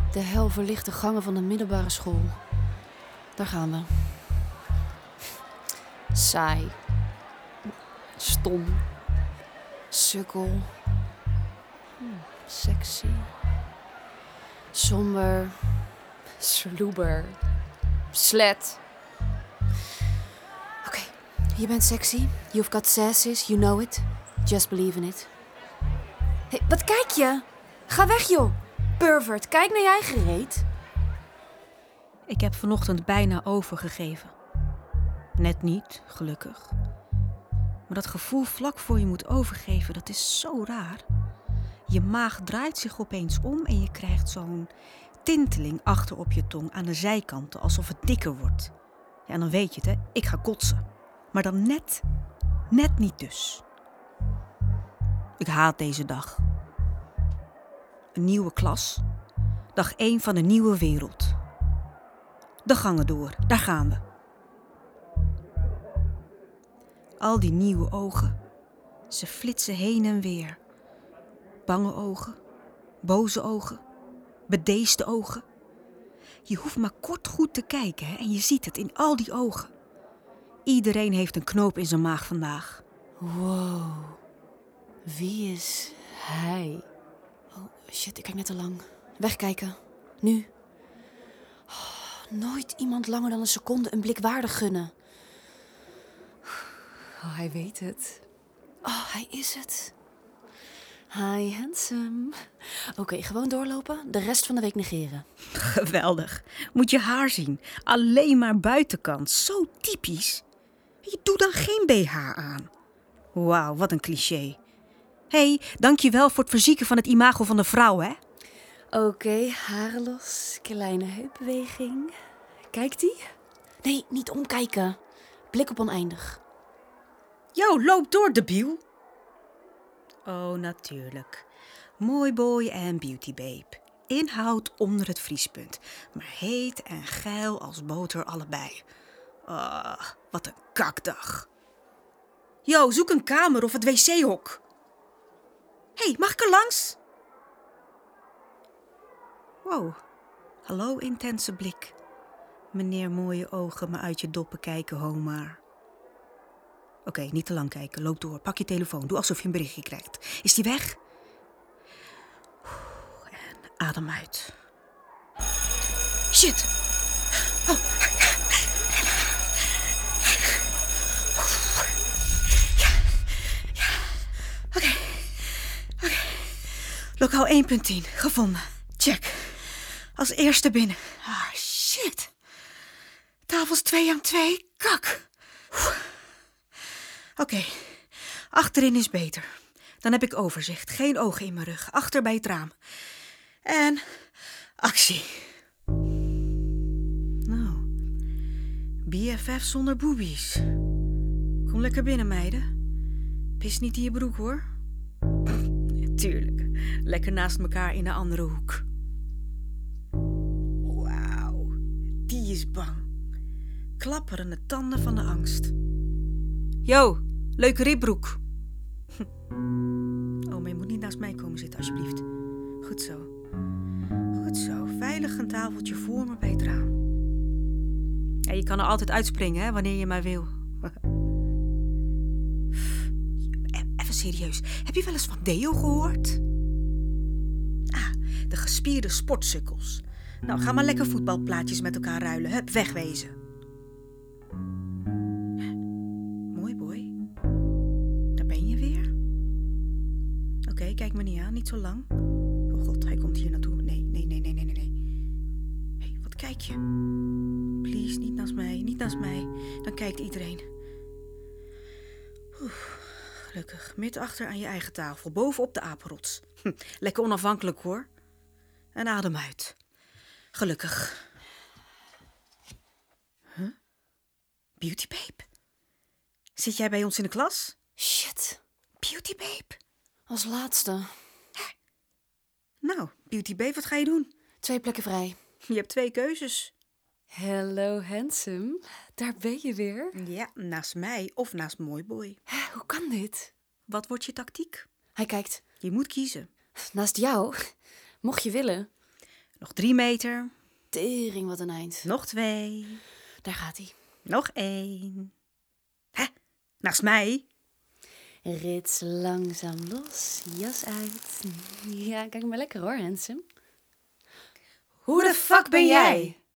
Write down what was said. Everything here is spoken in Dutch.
De hel verlichte gangen van de middelbare school. Daar gaan we. Saai. Stom. Sukkel. Sexy. Somber. Sloeber. Slet. Oké, je bent sexy. You've got sasses, you know it. Just believe in it. Hé, wat kijk je? Ga weg, joh. Pervert, kijk naar je eigen reet. Ik heb vanochtend bijna overgegeven. Net niet, gelukkig. Maar dat gevoel vlak voor je moet overgeven, dat is zo raar. Je maag draait zich opeens om en je krijgt zo'n tinteling achter op je tong aan de zijkanten, alsof het dikker wordt. Ja, en dan weet je het, hè? Ik ga kotsen. Maar dan net niet dus. Ik haat deze dag. Een nieuwe klas. Dag 1 van een nieuwe wereld. De gangen door, daar gaan we. Al die nieuwe ogen. Ze flitsen heen en weer. Bange ogen, boze ogen, bedeesde ogen. Je hoeft maar kort goed te kijken, hè, en je ziet het in al die ogen. Iedereen heeft een knoop in zijn maag vandaag. Wow. Wie is hij? Oh, shit, ik kijk net te lang. Wegkijken. Nu. Nooit iemand langer dan een seconde een blik waardig gunnen. Oh, hij weet het. Oh, hij is het. Hi, handsome. Oké, gewoon doorlopen. De rest van de week negeren. Geweldig. Moet je haar zien. Alleen maar buitenkant. Zo typisch. Je doet dan geen BH aan. Wauw, wat een cliché. Hé, dankjewel voor het verzieken van het imago van de vrouw, hè? Oké, haren los. Kleine heupbeweging. Kijkt ie? Nee, niet omkijken. Blik op oneindig. Yo, loop door, debiel. Oh, natuurlijk. Mooi boy en beauty babe. Inhoud onder het vriespunt. Maar heet en geil als boter allebei. Wat een kakdag. Yo, zoek een kamer of het wc-hok. Hé, mag ik er langs? Wow. Hallo, intense blik. Meneer mooie ogen, maar uit je doppen kijken, homaar. Oké, niet te lang kijken. Loop door. Pak je telefoon. Doe alsof je een berichtje krijgt. Is die weg? En adem uit. Shit! Oh. Ja. Oké. Lokaal 1.10. Gevonden. Check. Als eerste binnen. Ah, shit. Tafels 2 aan 2. Kak. Oké. Achterin is beter. Dan heb ik overzicht. Geen ogen in mijn rug. Achter bij het raam. En actie. Nou, BFF zonder boobies. Kom lekker binnen, meiden. Pis niet in je broek, hoor. Tuurlijk. Lekker naast elkaar in de andere hoek. Wauw, die is bang. Klapperende tanden van de angst. Yo, leuke ribbroek. Oh, maar je moet niet naast mij komen zitten, alsjeblieft. Goed zo. Goed zo. Veilig een tafeltje voor me bij het raam. Ja, je kan er altijd uitspringen, hè, wanneer je maar wil. Even serieus. Heb je wel eens van deo gehoord? Ah, de gespierde sportsukkels. Nou, ga maar lekker voetbalplaatjes met elkaar ruilen. Hup, wegwezen. Mooi boy. Daar ben je weer. Oké, kijk me niet aan. Niet zo lang. Oh god, hij komt hier naartoe. Nee. Hé, wat kijk je? Please, niet naast mij. Niet naast mij. Dan kijkt iedereen. Gelukkig. Midden achter aan je eigen tafel. Bovenop de apenrots. Lekker onafhankelijk, hoor. En adem uit. Gelukkig. Huh? Beauty babe? Zit jij bij ons in de klas? Shit. Beauty babe? Als laatste. Nou, beauty babe, wat ga je doen? 2 plekken vrij. Je hebt 2 keuzes. Hello, handsome. Daar ben je weer. Ja, naast mij of naast mooi boy. Hoe kan dit? Wat wordt je tactiek? Hij kijkt. Je moet kiezen. Naast jou? Mocht je willen. Nog 3 meter. Tering, wat een eind. Nog 2. Daar gaat hij. Nog 1. Hè? Naast mij? Rits langzaam los, jas uit. Ja, kijk maar lekker hoor, handsome. Hoe de fuck ben jij?